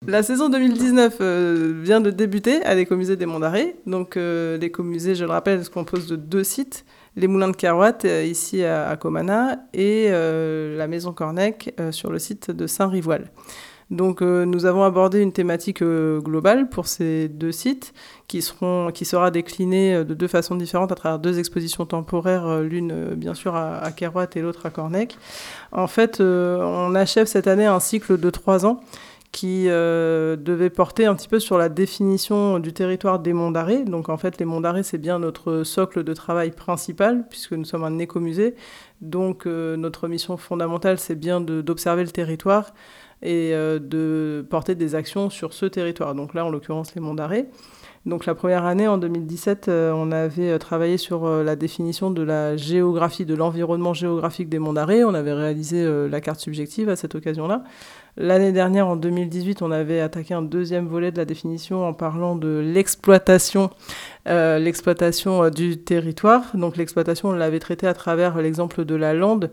La saison 2019 vient de débuter à l'écomusée des Monts d'Arrée. Donc l'écomusée, je le rappelle, se compose de 2 sites. Les Moulins de Kerouat, ici à Comana, et la Maison Cornec sur le site de Saint-Rivoal. Donc nous avons abordé une thématique globale pour ces 2 sites qui sera déclinée de 2 façons différentes à travers 2 expositions temporaires, l'une bien sûr à Kerouat et l'autre à Cornec. En fait, on achève cette année un cycle de 3 ans qui devait porter un petit peu sur la définition du territoire des Monts d'Arrée. Donc en fait, les Monts d'Arrée, c'est bien notre socle de travail principal, puisque nous sommes un écomusée. Donc notre mission fondamentale, c'est bien d'observer le territoire et de porter des actions sur ce territoire. Donc là, en l'occurrence, les Monts d'Arrée. Donc la première année, en 2017, on avait travaillé sur la définition de la géographie, de l'environnement géographique des Monts d'Arrée. On avait réalisé la carte subjective à cette occasion-là. L'année dernière, en 2018, on avait attaqué un 2e volet de la définition en parlant de l'exploitation du territoire. Donc l'exploitation, on l'avait traité à travers l'exemple de la lande,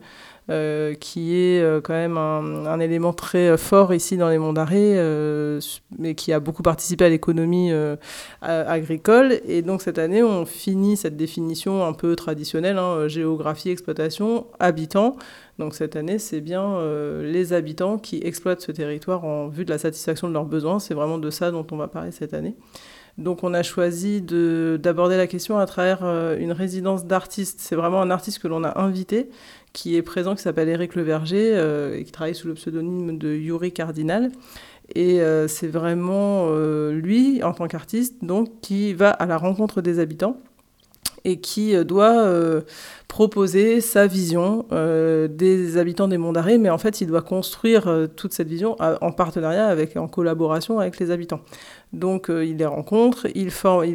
qui est quand même un élément très fort ici dans les Monts d'Arrée, mais qui a beaucoup participé à l'économie agricole. Et donc cette année, on finit cette définition un peu traditionnelle, géographie, exploitation, habitants. Donc cette année, c'est bien les habitants qui exploitent ce territoire en vue de la satisfaction de leurs besoins. C'est vraiment de ça dont on va parler cette année. Donc on a choisi d'aborder la question à travers une résidence d'artistes. C'est vraiment un artiste que l'on a invité, qui est présent, qui s'appelle Éric Leverger, et qui travaille sous le pseudonyme de Yuri Cardinal. Et c'est vraiment lui, en tant qu'artiste, donc, qui va à la rencontre des habitants et qui doit proposer sa vision des habitants des Monts d'Arrée, mais en fait, il doit construire toute cette vision en partenariat, en collaboration avec les habitants. Donc, il les rencontre, ils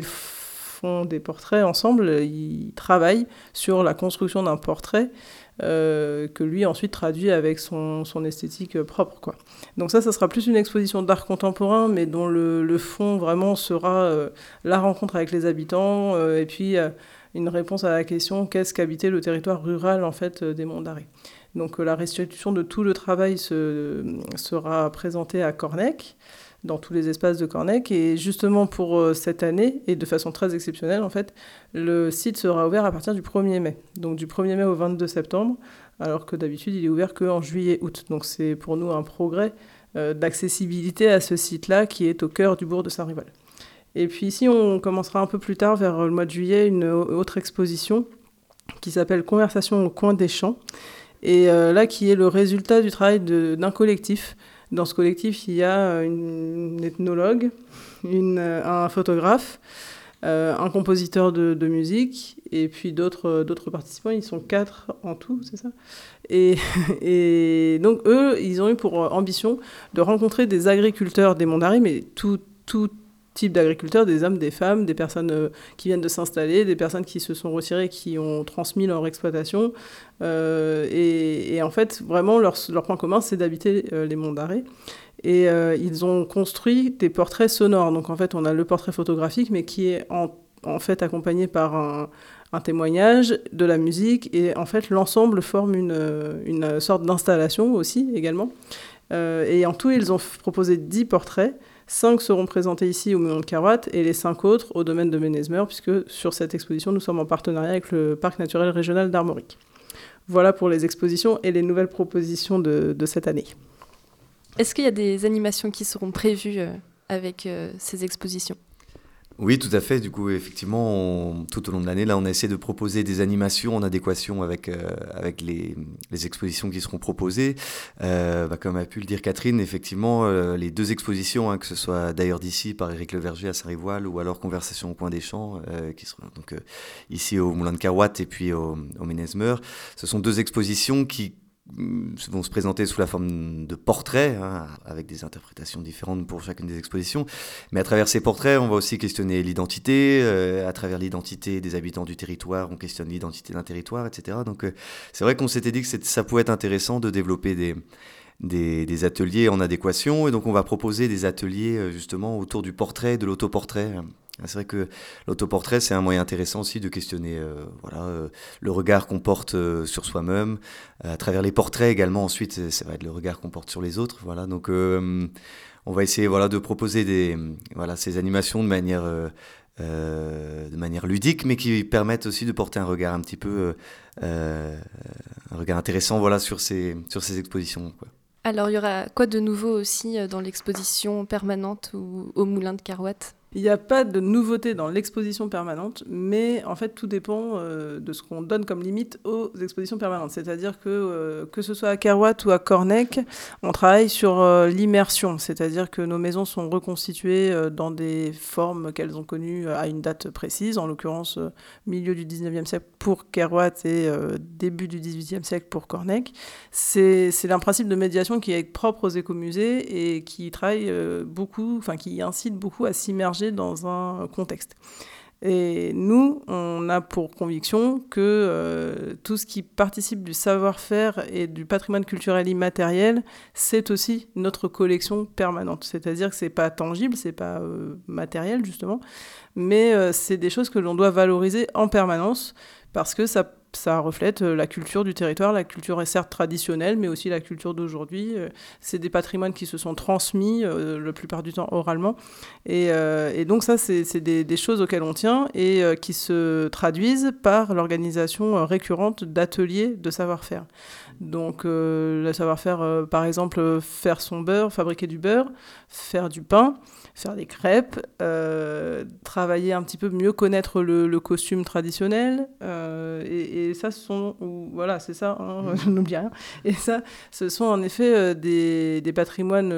font des portraits ensemble, ils travaillent sur la construction d'un portrait que lui ensuite traduit avec son esthétique propre, quoi. Donc ça sera plus une exposition d'art contemporain, mais dont le fond vraiment sera la rencontre avec les habitants, et puis une réponse à la question qu'est-ce qu'habitait le territoire rural en fait des Monts d'Arrée. Donc la restitution de tout le travail sera présentée à Cornec, dans tous les espaces de Cornec. Et justement pour cette année, et de façon très exceptionnelle en fait, le site sera ouvert à partir du 1er mai. Donc du 1er mai au 22 septembre, alors que d'habitude il est ouvert qu'en juillet-août. Donc c'est pour nous un progrès d'accessibilité à ce site-là qui est au cœur du bourg de Saint-Rivoal. Et puis ici, on commencera un peu plus tard, vers le mois de juillet, une autre exposition qui s'appelle « Conversation au coin des champs ». Et là, qui est le résultat du travail d'un collectif. Dans ce collectif, il y a une ethnologue, un photographe, un compositeur de musique, et puis d'autres participants. Ils sont 4 en tout, c'est ça ? Et donc, eux, ils ont eu pour ambition de rencontrer des agriculteurs des Monts d'Arrée, mais tout type d'agriculteurs, des hommes, des femmes, des personnes qui viennent de s'installer, des personnes qui se sont retirées, qui ont transmis leur exploitation. Et en fait, vraiment, leur point commun, c'est d'habiter les Monts d'Arrée. Et ils ont construit des portraits sonores. Donc en fait, on a le portrait photographique, mais qui est en fait accompagné par un témoignage, de la musique. Et en fait, l'ensemble forme une sorte d'installation aussi, également. Et en tout, ils ont proposé 10 portraits. 5 seront présentés ici au Moulin de Kerouat et les 5 autres au domaine de Ménezmer, puisque sur cette exposition, nous sommes en partenariat avec le Parc naturel régional d'Armorique. Voilà pour les expositions et les nouvelles propositions de cette année. Est-ce qu'il y a des animations qui seront prévues avec ces expositions ? Oui, tout à fait. Du coup, effectivement, tout au long de l'année, là, on a essayé de proposer des animations en adéquation avec les expositions qui seront proposées. Comme a pu le dire Catherine, effectivement, les 2 expositions, que ce soit d'ailleurs d'ici par Éric Leverger à Saint-Rivoal ou alors Conversation au coin des champs, qui seront donc ici au Moulin de Kerouat et puis au Ménezmer, ce sont 2 expositions qui vont se présenter sous la forme de portraits, avec des interprétations différentes pour chacune des expositions. Mais à travers ces portraits, on va aussi questionner l'identité. À travers l'identité des habitants du territoire, on questionne l'identité d'un territoire, etc. Donc c'est vrai qu'on s'était dit que ça pouvait être intéressant de développer des ateliers en adéquation. Et donc on va proposer des ateliers justement autour du portrait, de l'autoportrait. C'est vrai que l'autoportrait, c'est un moyen intéressant aussi de questionner le regard qu'on porte sur soi-même. À travers les portraits également, ensuite, ça va être le regard qu'on porte sur les autres. Voilà. Donc on va essayer de proposer ces animations de manière ludique, mais qui permettent aussi de porter un regard un petit peu un regard intéressant sur ces expositions, quoi. Alors, il y aura quoi de nouveau aussi dans l'exposition permanente ou au Moulin de Kerouat ? Il n'y a pas de nouveauté dans l'exposition permanente, mais en fait, tout dépend de ce qu'on donne comme limite aux expositions permanentes. C'est-à-dire que ce soit à Kerouat ou à Cornec, on travaille sur l'immersion. C'est-à-dire que nos maisons sont reconstituées dans des formes qu'elles ont connues à une date précise, en l'occurrence milieu du 19e siècle pour Kerouat et début du 18e siècle pour Cornec. C'est un principe de médiation qui est propre aux écomusées et qui travaille qui incite beaucoup à s'immerger dans un contexte. Et nous, on a pour conviction que tout ce qui participe du savoir-faire et du patrimoine culturel immatériel, c'est aussi notre collection permanente. C'est-à-dire que c'est pas tangible, c'est pas matériel justement, mais c'est des choses que l'on doit valoriser en permanence parce que ça reflète la culture du territoire. La culture est certes traditionnelle, mais aussi la culture d'aujourd'hui. C'est des patrimoines qui se sont transmis, la plupart du temps oralement. Et donc ça, c'est des choses auxquelles on tient et qui se traduisent par l'organisation récurrente d'ateliers de savoir-faire. Donc le savoir-faire, par exemple, faire son beurre, fabriquer du beurre, faire du pain, faire des crêpes, travailler un petit peu mieux connaître le costume traditionnel, et ça c'est ça, hein, je n'oublie rien. Et ça, ce sont en effet des patrimoines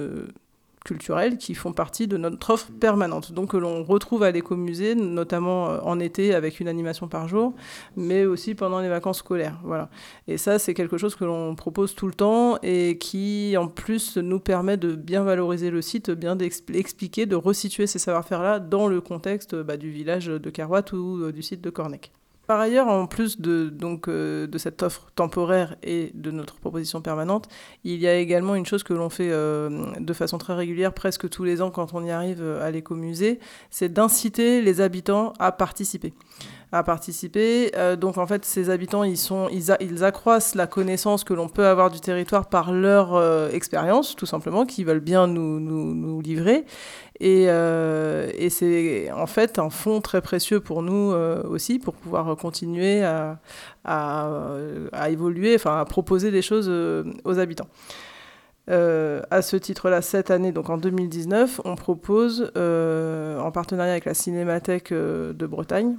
culturels qui font partie de notre offre permanente, donc que l'on retrouve à l'écomusée, notamment en été avec une animation par jour, mais aussi pendant les vacances scolaires. Voilà. Et ça, c'est quelque chose que l'on propose tout le temps et qui, en plus, nous permet de bien valoriser le site, bien d'expliquer, de resituer ces savoir-faire-là dans le contexte du village de Kerouat ou du site de Cornec. Par ailleurs, en plus de cette offre temporaire et de notre proposition permanente, il y a également une chose que l'on fait de façon très régulière, presque tous les ans quand on y arrive à l'écomusée, c'est d'inciter les habitants à participer. Donc en fait, ces habitants, ils accroissent la connaissance que l'on peut avoir du territoire par leur expérience, tout simplement, qu'ils veulent bien nous livrer. Et c'est en fait un fonds très précieux pour nous aussi, pour pouvoir continuer à évoluer, à proposer des choses aux habitants. À ce titre-là, cette année, donc en 2019, on propose, en partenariat avec la Cinémathèque de Bretagne,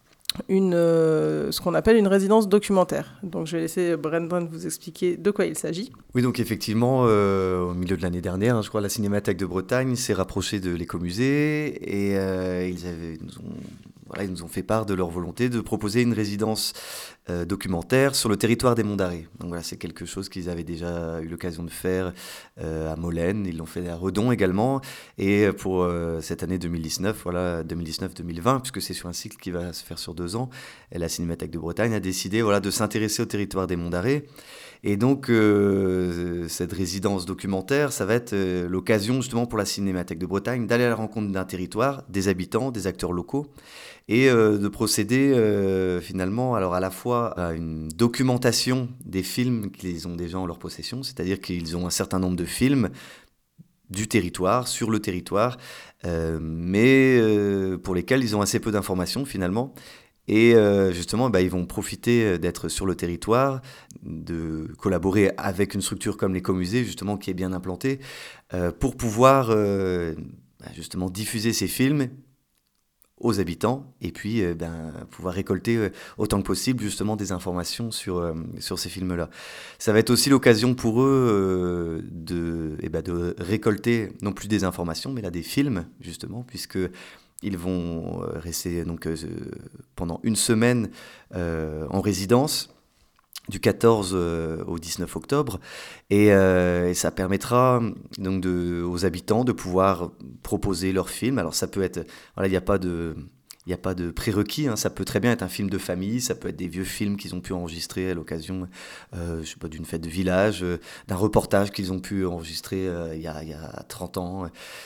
ce qu'on appelle une résidence documentaire. Donc je vais laisser Brendan vous expliquer de quoi il s'agit. Oui, donc effectivement, au milieu de l'année dernière, je crois, la Cinémathèque de Bretagne s'est rapprochée de l'écomusée et ils nous ont fait part de leur volonté de proposer une résidence documentaire sur le territoire des Monts d'Arrée. Donc voilà, c'est quelque chose qu'ils avaient déjà eu l'occasion de faire à Molène, ils l'ont fait à Redon également, et pour cette année 2019, 2019-2020, puisque c'est sur un cycle qui va se faire sur 2 ans, et la Cinémathèque de Bretagne a décidé de s'intéresser au territoire des Monts d'Arrée. Et donc, cette résidence documentaire, ça va être l'occasion justement pour la Cinémathèque de Bretagne d'aller à la rencontre d'un territoire, des habitants, des acteurs locaux, et de procéder finalement alors à la fois à une documentation des films qu'ils ont déjà en leur possession, c'est-à-dire qu'ils ont un certain nombre de films du territoire, sur le territoire, mais pour lesquels ils ont assez peu d'informations finalement. Et justement, ils vont profiter d'être sur le territoire, de collaborer avec une structure comme l'écomusée, justement, qui est bien implantée, pour pouvoir justement diffuser ces films aux habitants et puis pouvoir récolter autant que possible justement des informations sur ces films-là. Ça va être aussi l'occasion pour eux de récolter non plus des informations, mais là des films, justement, puisque ils vont rester donc, pendant une semaine en résidence, du 14 au 19 octobre, et ça permettra donc aux habitants de pouvoir proposer leurs films. Alors ça peut être, il n'y a pas de prérequis, hein. Ça peut très bien être un film de famille, ça peut être des vieux films qu'ils ont pu enregistrer à l'occasion d'une fête de village, d'un reportage qu'ils ont pu enregistrer il y a 30 ans,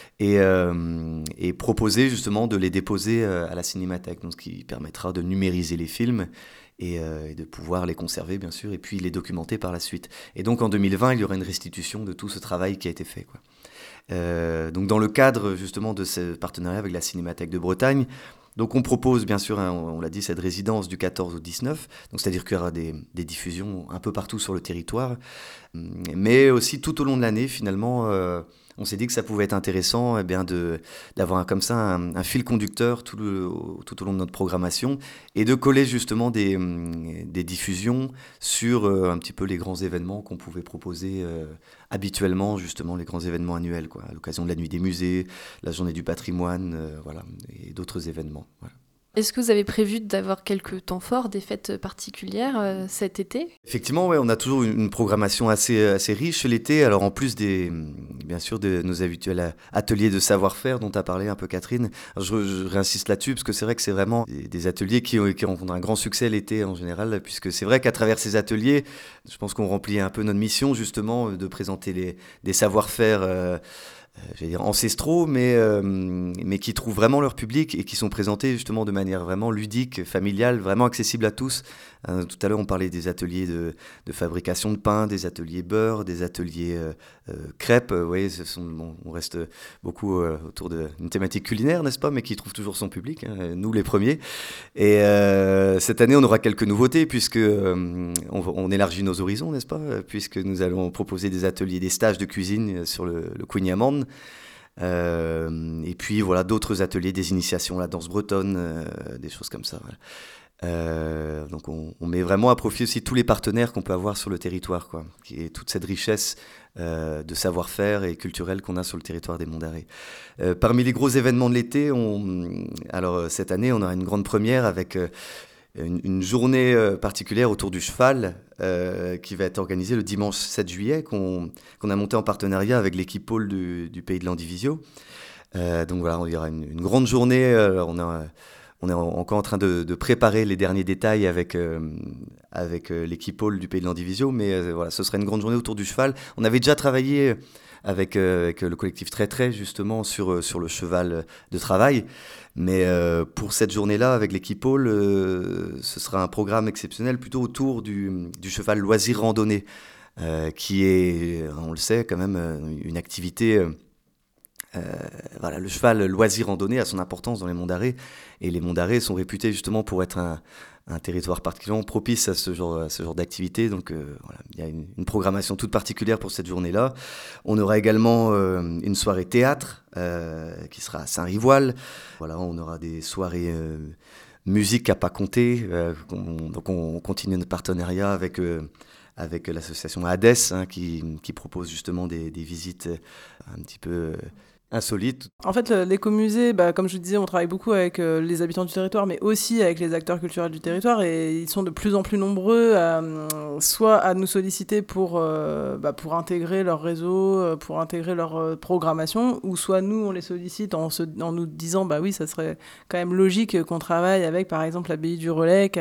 et proposer justement de les déposer à la Cinémathèque, donc ce qui permettra de numériser les films et de pouvoir les conserver bien sûr, et puis les documenter par la suite. Et donc en 2020, il y aura une restitution de tout ce travail qui a été fait, quoi. Donc dans le cadre justement de ce partenariat avec la Cinémathèque de Bretagne, donc on propose bien sûr, on l'a dit, cette résidence du 14 au 19, donc c'est-à-dire qu'il y aura des diffusions un peu partout sur le territoire, mais aussi tout au long de l'année finalement. On s'est dit que ça pouvait être intéressant d'avoir comme ça un fil conducteur tout au long de notre programmation et de coller justement des diffusions sur un petit peu les grands événements qu'on pouvait proposer habituellement, justement les grands événements annuels, quoi, à l'occasion de la Nuit des musées, la Journée du patrimoine, voilà, et d'autres événements. Voilà. Est-ce que vous avez prévu d'avoir quelques temps forts, des fêtes particulières cet été ? Effectivement, ouais, on a toujours une programmation assez riche l'été. Alors en plus bien sûr de nos habituels ateliers de savoir-faire dont tu as parlé un peu Catherine, je réinsiste là-dessus parce que c'est vrai que c'est vraiment des ateliers qui rencontrent un grand succès l'été en général, puisque c'est vrai qu'à travers ces ateliers, je pense qu'on remplit un peu notre mission justement de présenter des savoir-faire j'allais dire ancestraux, mais qui trouvent vraiment leur public et qui sont présentés justement de manière vraiment ludique, familiale, vraiment accessible à tous. Tout à l'heure, on parlait des ateliers de fabrication de pain, des ateliers beurre, des ateliers crêpes. Vous voyez, on reste beaucoup autour d'une thématique culinaire, n'est-ce pas, mais qui trouve toujours son public, nous les premiers. Et cette année, on aura quelques nouveautés puisque on élargit nos horizons, n'est-ce pas, puisque nous allons proposer des ateliers, des stages de cuisine sur le Queen Amand. Et puis voilà, d'autres ateliers, des initiations, la danse bretonne, des choses comme ça. Voilà. Donc on met vraiment à profit aussi tous les partenaires qu'on peut avoir sur le territoire, quoi, et toute cette richesse de savoir-faire et culturel qu'on a sur le territoire des Monts d'Arrée. Parmi les gros événements de l'été, alors cette année on aura une grande première avec une journée particulière autour du cheval qui va être organisée le dimanche 7 juillet qu'on a monté en partenariat avec l'équipe pôle du Pays de Landivisiau. Donc voilà, il y aura une grande journée. On est encore en train de préparer les derniers détails avec l'équipe pôle du Pays de Landivisiau, mais voilà, ce sera une grande journée autour du cheval. On avait déjà travaillé avec le collectif Très justement sur le cheval de travail, mais pour cette journée-là avec l'équipe pôle, ce sera un programme exceptionnel plutôt autour du cheval loisir randonnée, qui est, on le sait, quand même une activité. Voilà, le cheval loisir randonnée a son importance dans les Monts d'Arrée, et les Monts d'Arrée sont réputés justement pour être un territoire particulièrement propice à ce genre d'activité. Donc voilà, il y a une programmation toute particulière pour cette journée-là. On aura également une soirée théâtre qui sera à Saint-Rivoal. Voilà, on aura des soirées musique à pas compter. Donc on continue notre partenariat avec l'association Hades, qui propose justement des visites un petit peu insolite. En fait, l'écomusée, comme je vous disais, on travaille beaucoup avec les habitants du territoire, mais aussi avec les acteurs culturels du territoire, et ils sont de plus en plus nombreux soit à nous solliciter pour intégrer leur réseau, pour intégrer leur programmation, ou soit nous, on les sollicite en nous disant, oui, ça serait quand même logique qu'on travaille avec, par exemple, l'abbaye du Relecq,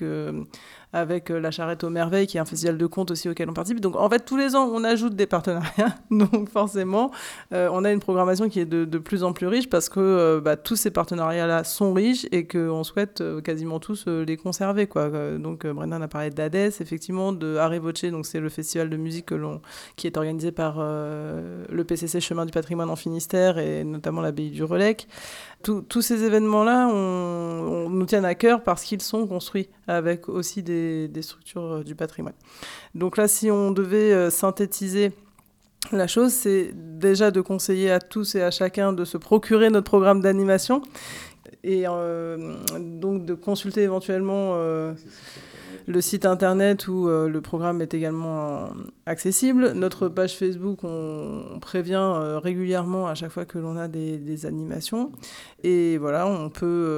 avec la Charrette aux Merveilles, qui est un festival de contes aussi auquel on participe. Donc, en fait, tous les ans, on ajoute des partenariats. Donc, forcément, on a une programmation qui est de plus en plus riche parce que tous ces partenariats-là sont riches et qu'on souhaite quasiment tous les conserver, quoi. Donc, Brendan a parlé d'Hades, effectivement, de Arre Voce, donc c'est le festival de musique qui est organisé par le PCC Chemin du Patrimoine en Finistère et notamment l'abbaye du Relecq. Tous ces événements-là, on nous tiennent à cœur parce qu'ils sont construits avec aussi des structures du patrimoine. Donc là, si on devait synthétiser la chose, c'est déjà de conseiller à tous et à chacun de se procurer notre programme d'animation et donc de consulter éventuellement le site internet où le programme est également accessible. Notre page Facebook, on prévient régulièrement à chaque fois que l'on a des animations. Et voilà, on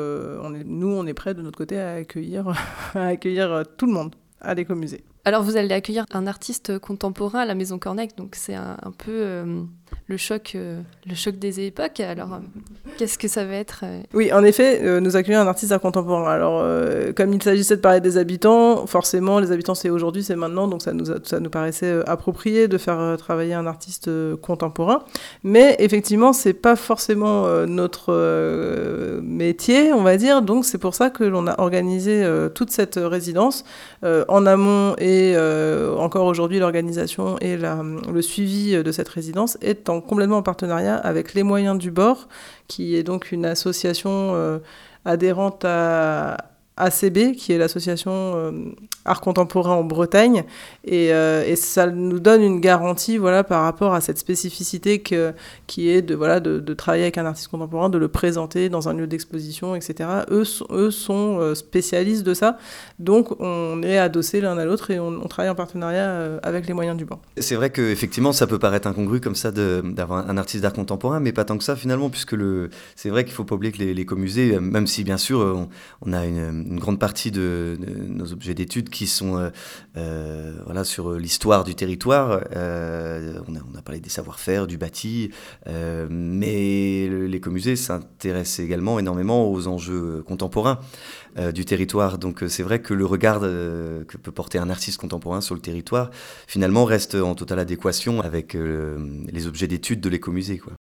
est prêts de notre côté à accueillir tout le monde à l'écomusée. Alors vous allez accueillir un artiste contemporain à la Maison Cornec, donc c'est un peu le choc des époques. Alors qu'est-ce que ça va être Oui, en effet, nous accueillons un artiste contemporain. Alors comme il s'agissait de parler des habitants, forcément les habitants c'est aujourd'hui, c'est maintenant, donc ça nous paraissait approprié de faire travailler un artiste contemporain. Mais effectivement, c'est pas forcément notre métier, on va dire. Donc c'est pour ça que l'on a organisé toute cette résidence en amont, et encore aujourd'hui l'organisation et le suivi de cette résidence est en complètement en partenariat avec Les Moyens du Bord, qui est donc une association adhérente à ACB, qui est l'association Art Contemporain en Bretagne, et ça nous donne une garantie par rapport à cette spécificité qui est de travailler avec un artiste contemporain, de le présenter dans un lieu d'exposition, etc. Eux sont spécialistes de ça, donc on est adossés l'un à l'autre et on travaille en partenariat avec Les Moyens du Bord. C'est vrai qu'effectivement ça peut paraître incongru comme ça d'avoir un artiste d'art contemporain, mais pas tant que ça finalement, puisque c'est vrai qu'il ne faut pas oublier que les comusées, même si bien sûr on a une grande partie de nos objets d'études qui sont sur l'histoire du territoire. On a parlé des savoir-faire, du bâti, mais l'écomusée s'intéresse également énormément aux enjeux contemporains du territoire. Donc c'est vrai que le regard que peut porter un artiste contemporain sur le territoire, finalement, reste en totale adéquation avec les objets d'études de l'écomusée, quoi.